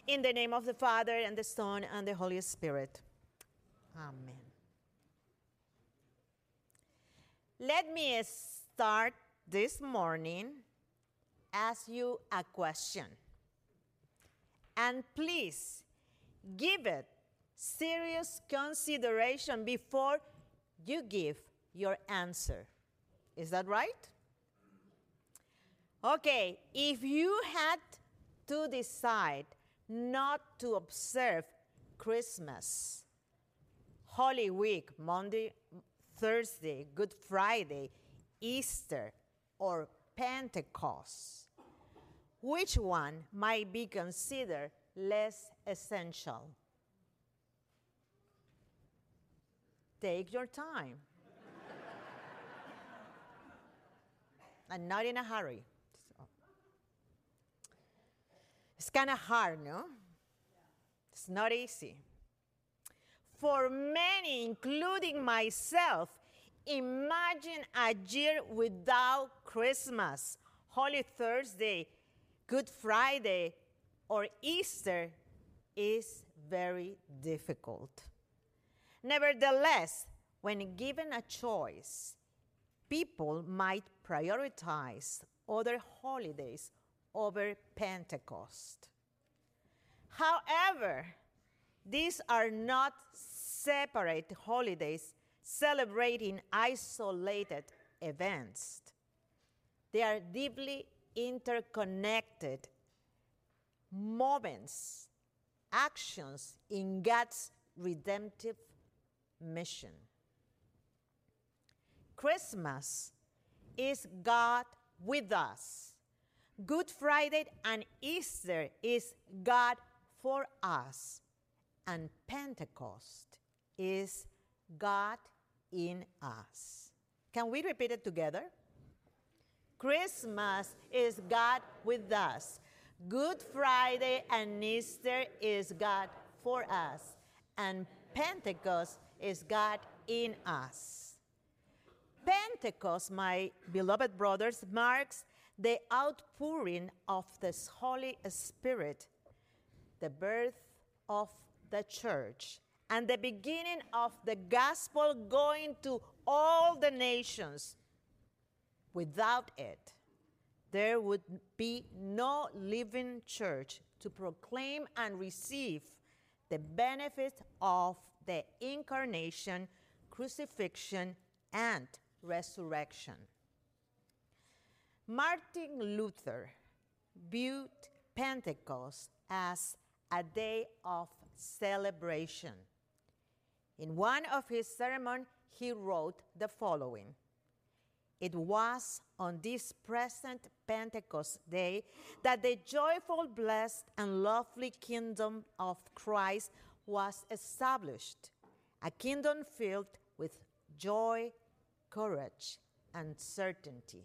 In the name of the Father, and the Son, and the Holy Spirit. Amen. Let me start this morning ask you a question. And please give it serious consideration before you give your answer. Is that right? Okay, if you had to decide not to observe Christmas, Holy Week, Monday, Thursday, Good Friday, Easter, or Pentecost, which one might be considered less essential? Take your time. And not in a hurry. So. It's kind of hard, no? It's not easy. For many, including myself, imagine a year without Christmas, Holy Thursday, Good Friday, or Easter is very difficult. Nevertheless, when given a choice, people might prioritize other holidays over Pentecost. However, these are not separate holidays celebrating isolated events. They are deeply interconnected moments, actions in God's redemptive mission. Christmas is God with us. Good Friday and Easter is God for us. And Pentecost is God in us. Can we repeat it together? Christmas is God with us. Good Friday and Easter is God for us. And Pentecost is God in us. Pentecost, my beloved brothers, marks the outpouring of the Holy Spirit, the birth of the church, and the beginning of the gospel going to all the nations. Without it, there would be no living church to proclaim and receive the benefit of the incarnation, crucifixion, and resurrection. Martin Luther viewed Pentecost as a day of celebration. In one of his sermons, he wrote the following: "It was on this present Pentecost day that the joyful, blessed, and lovely kingdom of Christ was established, a kingdom filled with joy, courage, and certainty."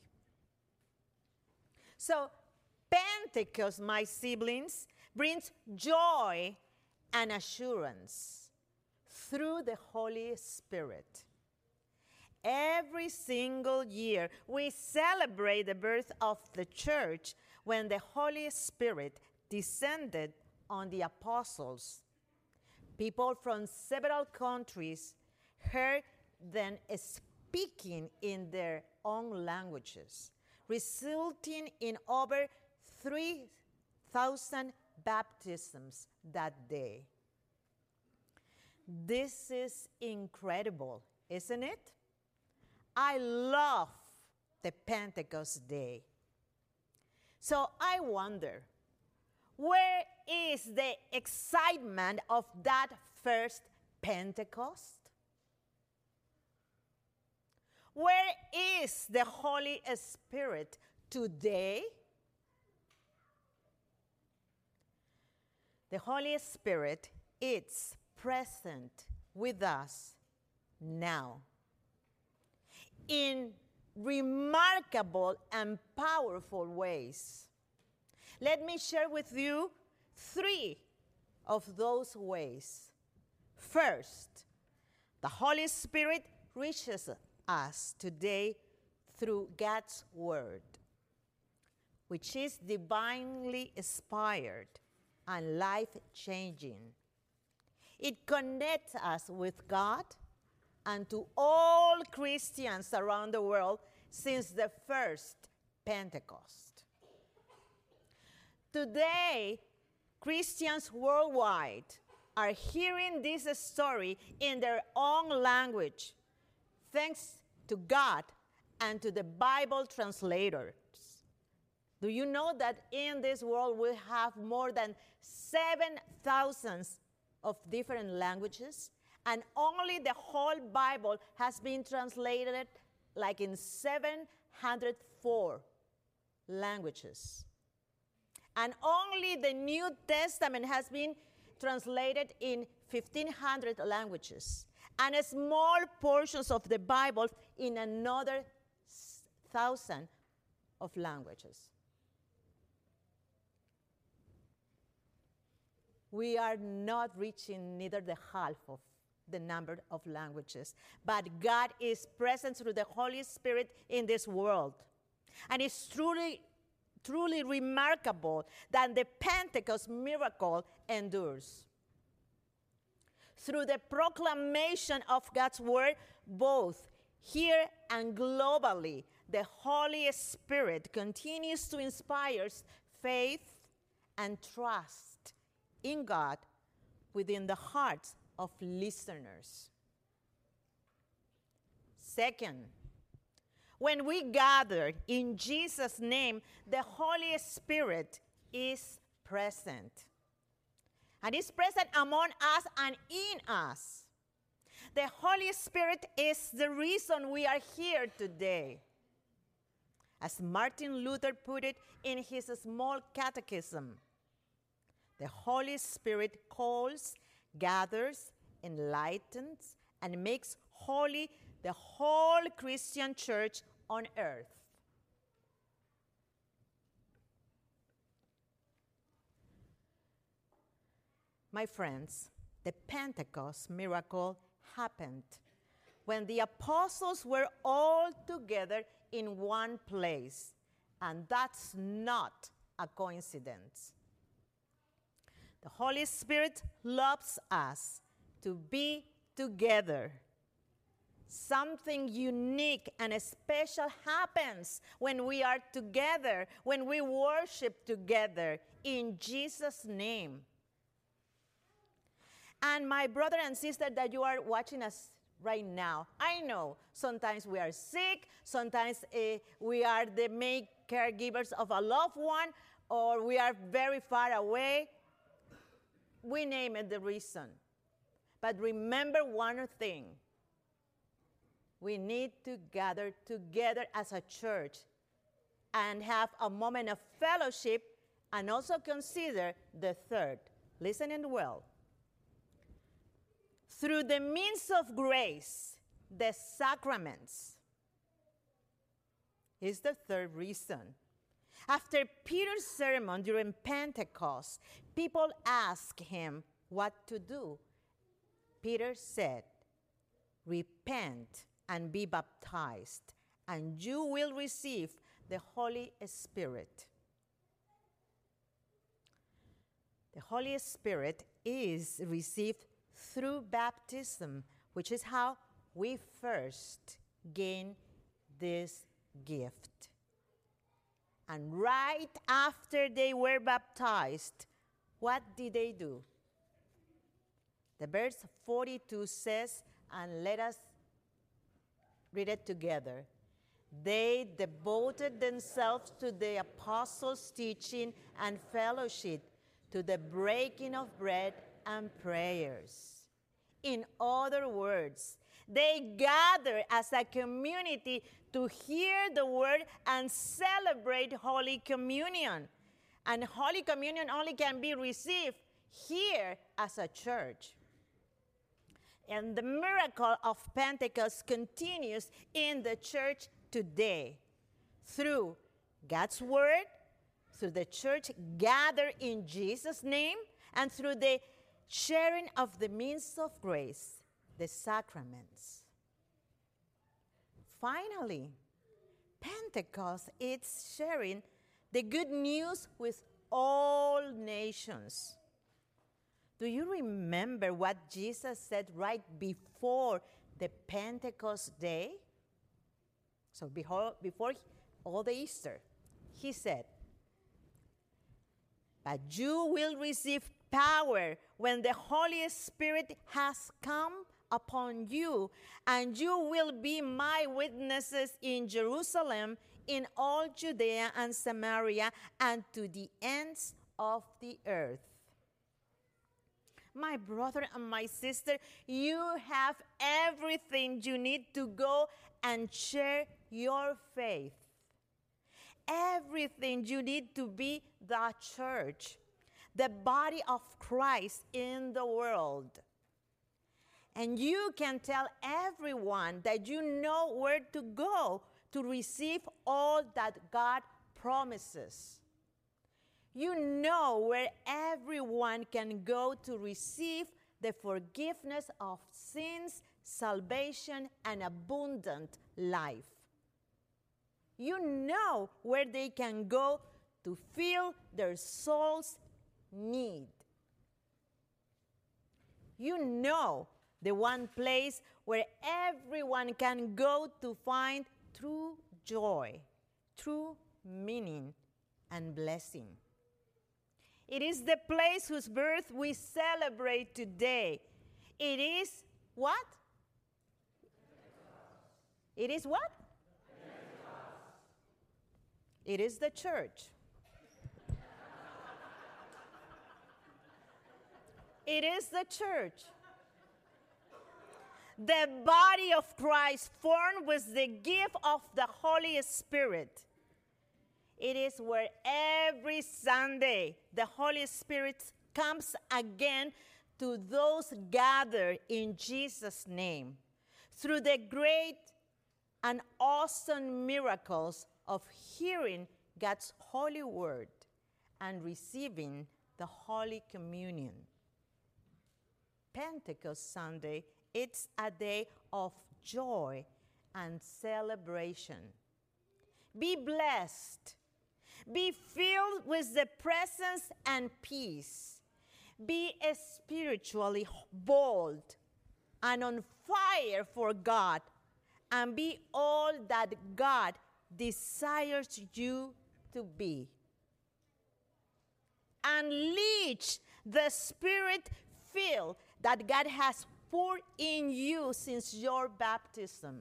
So, Pentecost, my siblings, brings joy and assurance through the Holy Spirit. Every single year, we celebrate the birth of the church when the Holy Spirit descended on the apostles. People from several countries heard them speaking in their own languages, resulting in over 3,000 baptisms that day. This is incredible, isn't it? I love the Pentecost Day. So I wonder, where is the excitement of that first Pentecost? Where is the Holy Spirit today? The Holy Spirit is present with us now in remarkable and powerful ways. Let me share with you 3 of those ways. First, the Holy Spirit reaches us today through God's Word, which is divinely inspired. and life-changing. It connects us with God and to all Christians around the world since the first Pentecost. Today, Christians worldwide are hearing this story in their own language, thanks to God and to the Bible translators. Do you know that in this world we have more than 7,000 of different languages? And only the whole Bible has been translated like in 704 languages. And only the New Testament has been translated in 1,500 languages. And small portions of the Bible in another 1,000 of languages. We are not reaching neither the half of the number of languages, but God is present through the Holy Spirit in this world. And it's truly remarkable that the Pentecost miracle endures. Through the proclamation of God's word, both here and globally, the Holy Spirit continues to inspire faith and trust in God within the hearts of listeners. Second, when we gather in Jesus' name, the Holy Spirit is present. And is present among us and in us. The Holy Spirit is the reason we are here today. As Martin Luther put it in his small catechism, the Holy Spirit calls, gathers, enlightens, and makes holy the whole Christian church on earth. My friends, the Pentecost miracle happened when the apostles were all together in one place, and that's not a coincidence. The Holy Spirit loves us to be together. Something unique and special happens when we are together, when we worship together in Jesus' name. And my brother and sister that you are watching us right now, I know sometimes we are sick, sometimes we are the main caregivers of a loved one, or we are very far away. We name it the reason. But remember one thing. We need to gather together as a church and have a moment of fellowship, and also consider the third. Listen in well. Through the means of grace, the sacraments is the third reason. After Peter's sermon during Pentecost, people asked him what to do. Peter said, "Repent and be baptized, and you will receive the Holy Spirit." The Holy Spirit is received through baptism, which is how we first gain this gift. And right after they were baptized, what did they do? The verse 42 says, and let us read it together. They devoted themselves to the apostles' teaching and fellowship, to the breaking of bread and prayers. In other words, they gather as a community to hear the word and celebrate Holy Communion. And Holy Communion only can be received here as a church. And the miracle of Pentecost continues in the church today through God's word, through the church gathered in Jesus' name, and through the sharing of the means of grace, the sacraments. Finally, Pentecost is sharing the good news with all all nations. Do you remember what Jesus said right before the Pentecost day? So before all the Easter, he said, "But you will receive power when the Holy Spirit has come upon you, and you will be my witnesses in Jerusalem, in all Judea and Samaria, and to the ends of the earth." My brother and my sister, you have everything you need to go and share your faith. Everything you need to be the church, the body of Christ in the world. And you can tell everyone that you know where to go to receive all that God promises. You know where everyone can go to receive the forgiveness of sins, salvation, and abundant life. You know where they can go to fill their soul's need. You know the one place where everyone can go to find true joy, true meaning, and blessing. It is the place whose birth we celebrate today. It is what? It is what? It is the church. It is the church. The body of Christ formed with the gift of the Holy Spirit. It is where every Sunday the Holy Spirit comes again to those gathered in Jesus' name through the great and awesome miracles of hearing God's holy word and receiving the Holy Communion. Pentecost Sunday, it's a day of joy and celebration. Be blessed. Be filled with the presence and peace. Be spiritually bold and on fire for God, and be all that God desires you to be. Unleash the Spirit-filled that God has poured in you since your baptism.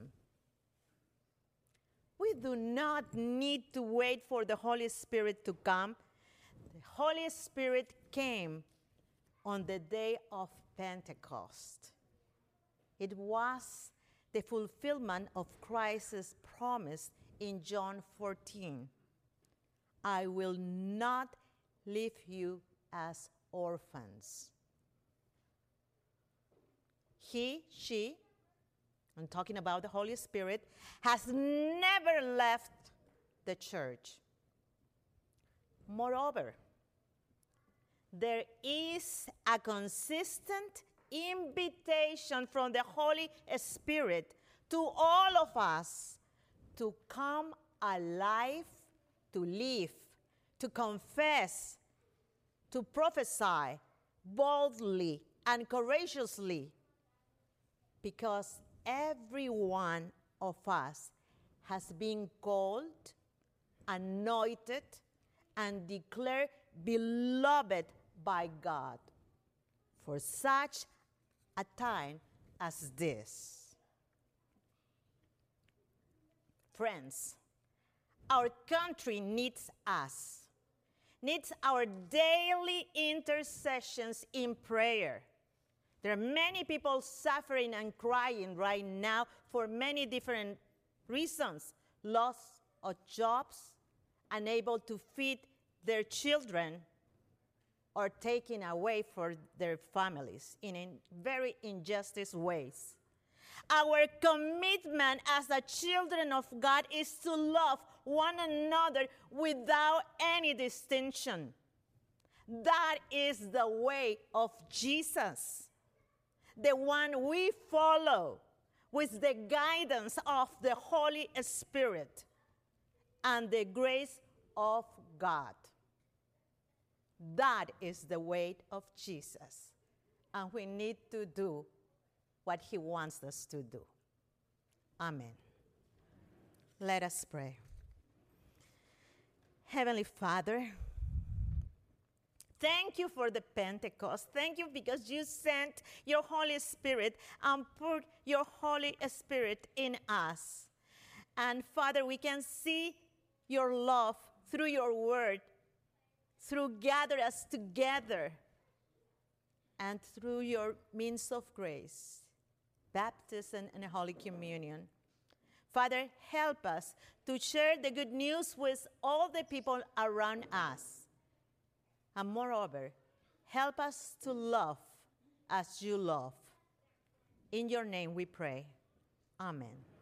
We do not need to wait for the Holy Spirit to come. The Holy Spirit came on the day of Pentecost. It was the fulfillment of Christ's promise in John 14. "I will not leave you as orphans." He, she, I'm talking about the Holy Spirit, has never left the church. Moreover, there is a consistent invitation from the Holy Spirit to all of us to come alive, to live, to confess, to prophesy boldly and courageously, because every one of us has been called, anointed, and declared beloved by God for such a time as this. Friends, our country needs us, needs our daily intercessions in prayer. There are many people suffering and crying right now for many different reasons. Loss of jobs, unable to feed their children, or taken away from their families in very injustice ways. Our commitment as the children of God is to love one another without any distinction. That is the way of Jesus, the one we follow with the guidance of the Holy Spirit and the grace of God. That is the way of Jesus. And we need to do what he wants us to do. Amen. Let us pray. Heavenly Father, thank you for the Pentecost. Thank you because you sent your Holy Spirit and put your Holy Spirit in us. And Father, we can see your love through your word, through gather us together, and through your means of grace, baptism and Holy Communion. Father, help us to share the good news with all the people around us. And moreover, help us to love as you love. In your name we pray. Amen.